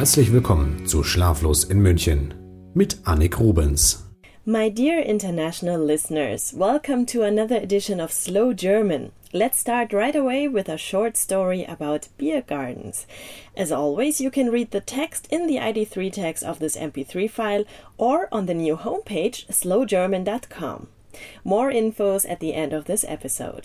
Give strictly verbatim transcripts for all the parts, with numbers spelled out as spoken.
Herzlich willkommen zu Schlaflos in München mit Annik Rubens. My dear international listeners, welcome to another edition of Slow German. Let's start right away with a short story about beer gardens. As always, you can read the text in the I D three tags of this M P three file or on the new homepage slow german dot com. More infos at the end of this episode.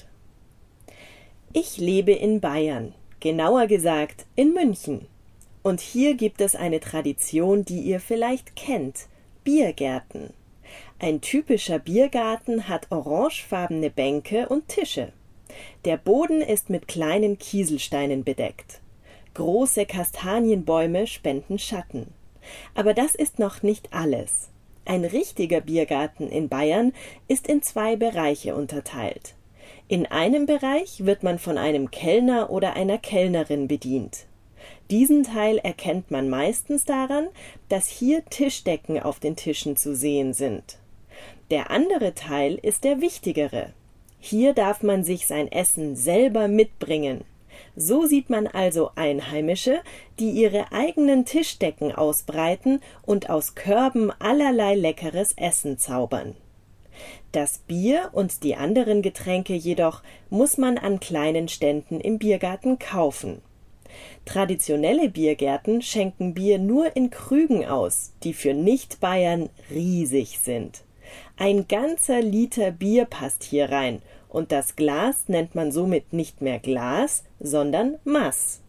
Ich lebe in Bayern, genauer gesagt in München. Und hier gibt es eine Tradition, die ihr vielleicht kennt: Biergärten. Ein typischer Biergarten hat orangefarbene Bänke und Tische. Der Boden ist mit kleinen Kieselsteinen bedeckt. Große Kastanienbäume spenden Schatten. Aber das ist noch nicht alles. Ein richtiger Biergarten in Bayern ist in zwei Bereiche unterteilt. In einem Bereich wird man von einem Kellner oder einer Kellnerin bedient. Diesen Teil erkennt man meistens daran, dass hier Tischdecken auf den Tischen zu sehen sind. Der andere Teil ist der wichtigere. Hier darf man sich sein Essen selber mitbringen. So sieht man also Einheimische, die ihre eigenen Tischdecken ausbreiten und aus Körben allerlei leckeres Essen zaubern. Das Bier und die anderen Getränke jedoch muss man an kleinen Ständen im Biergarten kaufen. Traditionelle Biergärten schenken Bier nur in Krügen aus, die für Nicht-Bayern riesig sind. Ein ganzer Liter Bier passt hier rein und das Glas nennt man somit nicht mehr Glas, sondern Maß.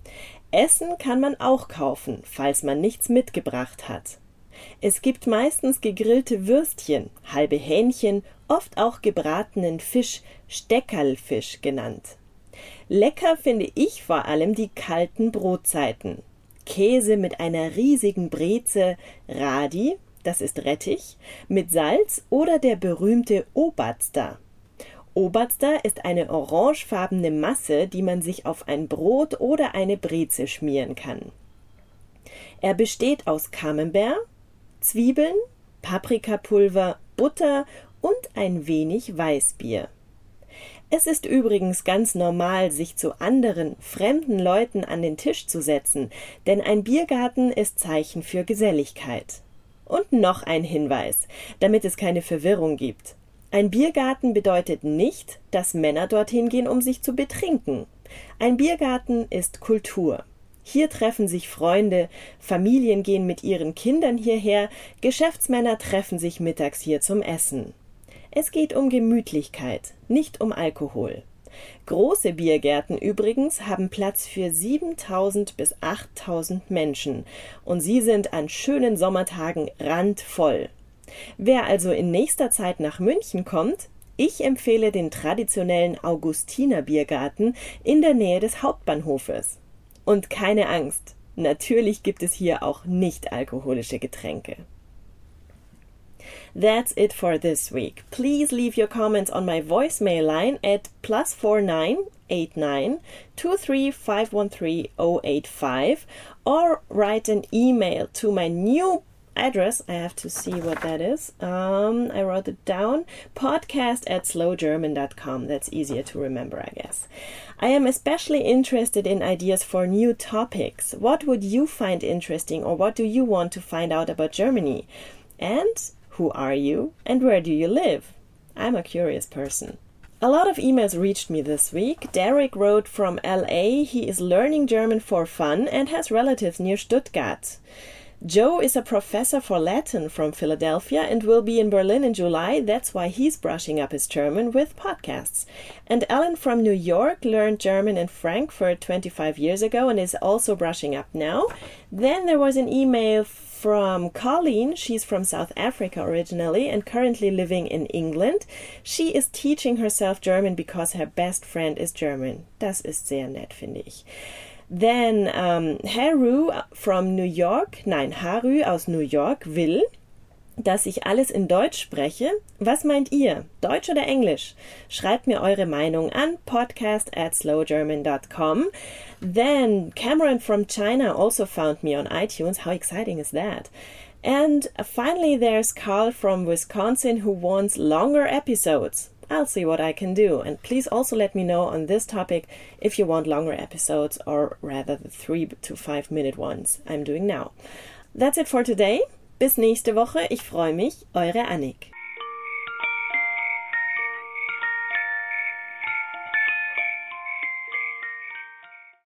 Essen kann man auch kaufen, falls man nichts mitgebracht hat. Es gibt meistens gegrillte Würstchen, halbe Hähnchen, oft auch gebratenen Fisch, Steckerlfisch genannt. Lecker finde ich vor allem die kalten Brotzeiten. Käse mit einer riesigen Breze, Radi, das ist Rettich, mit Salz oder der berühmte Oberster. Oberster ist eine orangefarbene Masse, die man sich auf ein Brot oder eine Breze schmieren kann. Er besteht aus Camembert, Zwiebeln, Paprikapulver, Butter und ein wenig Weißbier. Es ist übrigens ganz normal, sich zu anderen, fremden Leuten an den Tisch zu setzen, denn ein Biergarten ist Zeichen für Geselligkeit. Und noch ein Hinweis, damit es keine Verwirrung gibt. Ein Biergarten bedeutet nicht, dass Männer dorthin gehen, um sich zu betrinken. Ein Biergarten ist Kultur. Hier treffen sich Freunde, Familien gehen mit ihren Kindern hierher, Geschäftsmänner treffen sich mittags hier zum Essen. Es geht um Gemütlichkeit, nicht um Alkohol. Große Biergärten übrigens haben Platz für siebentausend bis achttausend Menschen und sie sind an schönen Sommertagen randvoll. Wer also in nächster Zeit nach München kommt, ich empfehle den traditionellen Augustiner Biergarten in der Nähe des Hauptbahnhofes. Und keine Angst, natürlich gibt es hier auch nicht alkoholische Getränke. That's it for this week. Please leave your comments on my voicemail line at plus four nine eight nine two three five one three zero eight five or write an email to my new address. I have to see what that is. Um, I wrote it down. Podcast at slow german dot com. That's easier to remember, I guess. I am especially interested in ideas for new topics. What would you find interesting or what do you want to find out about Germany? And who are you and where do you live? I'm a curious person. A lot of emails reached me this week. Derek wrote from L A. He is learning German for fun and has relatives near Stuttgart. Joe is a professor for Latin from Philadelphia and will be in Berlin in July. That's why he's brushing up his German with podcasts. And Ellen from New York learned German in Frankfurt twenty-five years ago and is also brushing up now. Then there was an email from Colleen. She's from South Africa originally and currently living in England. She is teaching herself German because her best friend is German. Das ist sehr nett, finde ich. Then um, Haru from New York, nein, Haru aus New York will, dass ich alles in Deutsch spreche. Was meint ihr? Deutsch oder Englisch? Schreibt mir eure Meinung an podcast at slow german dot com. Then Cameron from China also found me on iTunes. How exciting is that? And finally there's Carl from Wisconsin who wants longer episodes. I'll see what I can do. And please also let me know on this topic if you want longer episodes or rather the three to five minute ones I'm doing now. That's it for today. Bis nächste Woche. Ich freue mich. Eure Annik.